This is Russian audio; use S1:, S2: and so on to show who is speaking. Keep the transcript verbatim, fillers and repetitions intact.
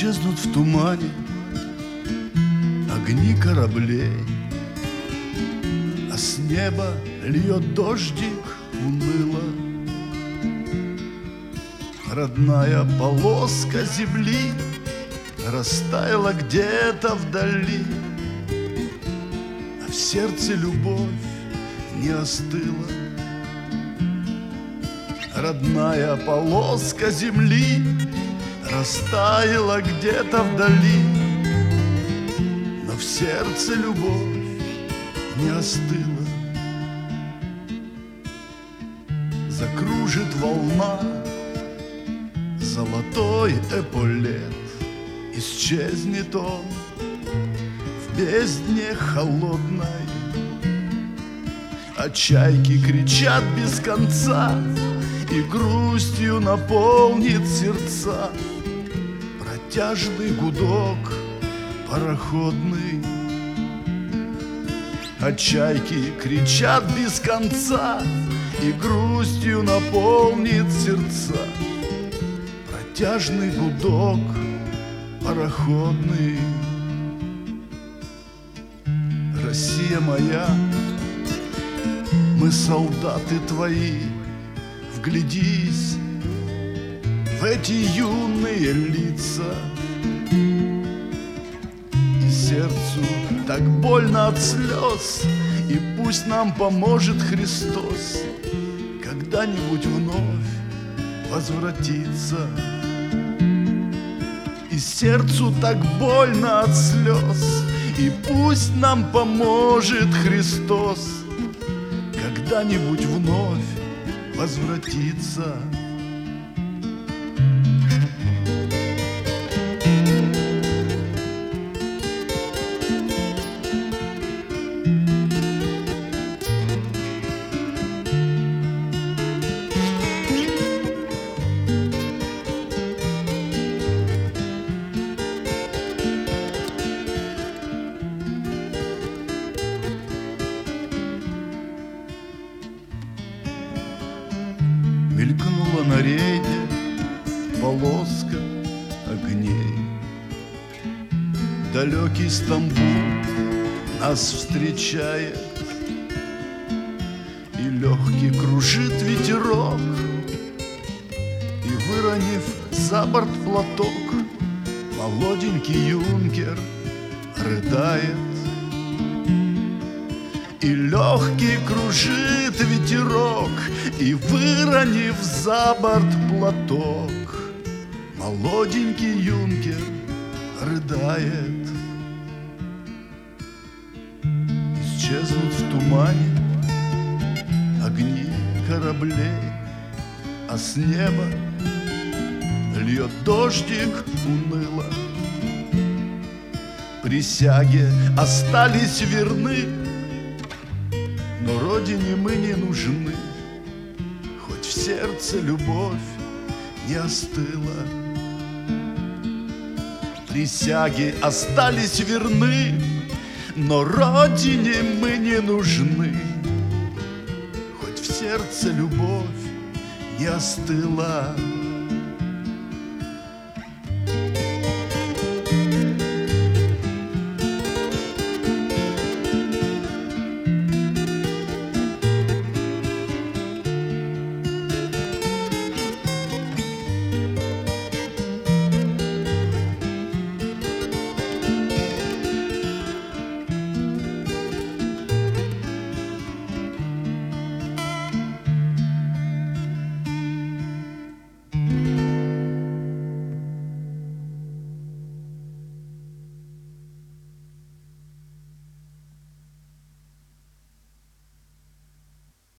S1: Исчезнут в тумане огни кораблей, а с неба льет дождик уныло. Родная полоска земли растаяла где-то вдали, а в сердце любовь не остыла. Родная полоска земли растаяла где-то вдали, но в сердце любовь не остыла. Закружит волна золотой эполет, исчезнет он в бездне холодной, а чайки кричат без конца, и грустью наполнит сердца протяжный гудок пароходный. А чайки кричат без конца, и грустью наполнит сердца протяжный гудок пароходный. Россия моя, мы солдаты твои, вглядись в эти юные лица, и сердцу так больно от слез, и пусть нам поможет Христос когда-нибудь вновь возвратиться. И сердцу так больно от слез, и пусть нам поможет Христос когда-нибудь вновь возвратиться. Мелькнула на рейде полоска огней. Далекий Стамбул нас встречает, и легкий кружит ветерок, и, выронив за борт платок, молоденький юнкер рыдает. И легкий кружит ветерок, и, выронив за борт платок, молоденький юнкер рыдает. Исчезнут в тумане огни кораблей, а с неба льет дождик уныло. Присяге остались верны, но родине мы не нужны, хоть в сердце любовь не остыла. Присяги остались верны, но родине мы не нужны, хоть в сердце любовь не остыла.